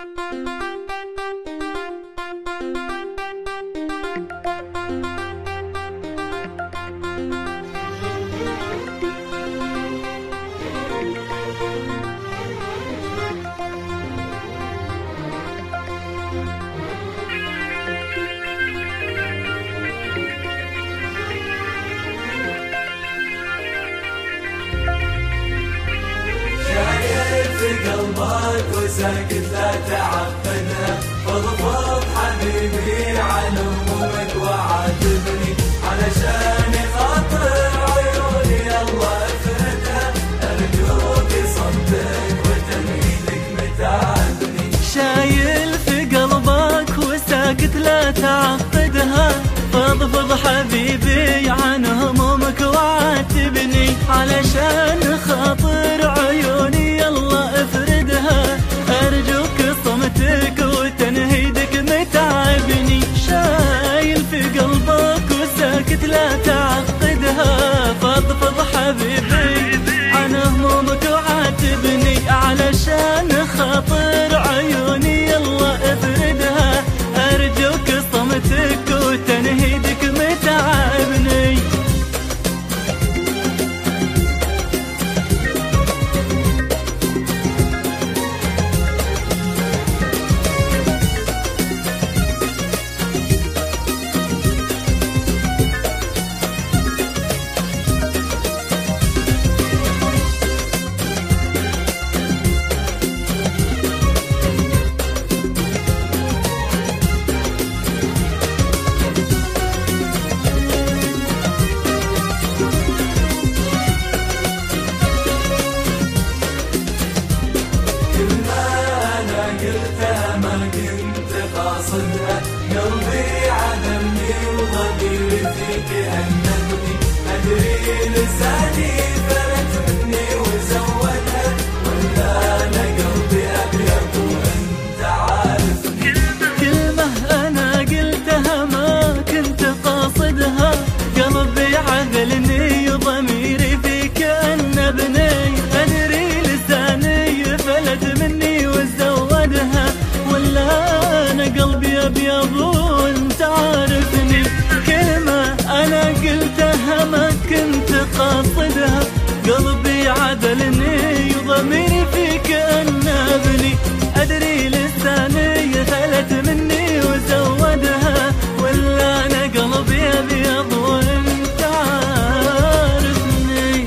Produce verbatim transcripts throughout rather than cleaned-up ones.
قلبك وساكت لا تعقدها، فضفض حبيبي عن همومك وعاتبني، علشان خاطر عيوني الله افردها، ارجوك صمتك وتمهيدك متعبني. شايل في قلبك وساكت لا تعقدها، فضفض حبيبي عن همومك وعاتبني، علشان خاطر عيوني الله افردها، ارجوك صمتك وتنهيدك متعبني. شايل في قلبك وساكت لا تعقدها، فضفض حبيبي عن همومك وعاتبني، علشان خاطر عيوني الله افردها، ارجوك صمتك وتنهيدك متعبني. قلتها ما كنت قاصدها، قلبي عدمني وضميري فيك أنبني، أدري لساني فلت مني وزودها، ولا أنا قلبي أبيض وأنت عارفني. كلمة أنا قلتها ما كنت قاصدها، قلبي عذلني وضميري فيك أنبني، أدري لساني فلت مني وزودها، ولا أنا قلبي أبيض وأنت عارفني. كلمة أنا قلتها ما كنت قاصدها، قلبي عدلني وضميري فيك أنبني، أدري لساني فلت مني وزودها، ولا أنا قلبي أبيض وأنت عارفني.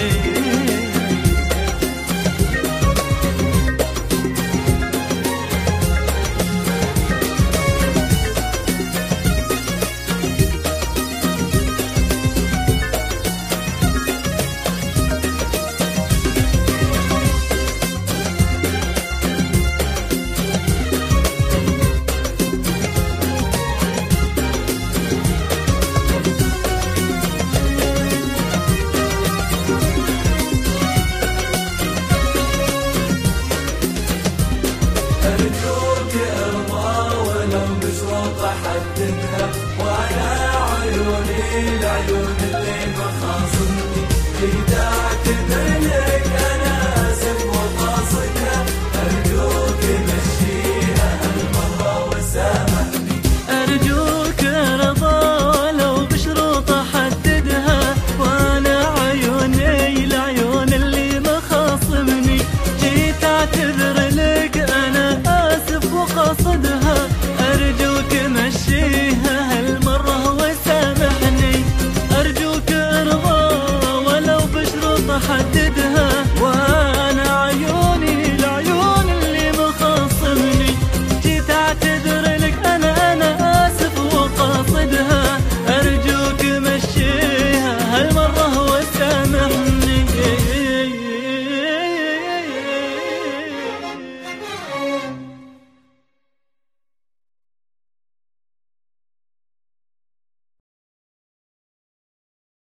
أرجوك ارضى ولو بشروط أحددها، وأنا عيوني العيون اللي مخاصمني، إذا اعتذر لك أنا آسف وقاصدها، أرجوك مشيها هالمرة وسامحني. أرجوك ارضى ولو بشروط أحددها، وأنا عيوني العيون اللي مخاصمني، جيت أعتذر لك أنا آسف وقاصدها، أرجوك مشيها هالمرة وسامحني. أرجوك ارضى ولو بشروط أحددها،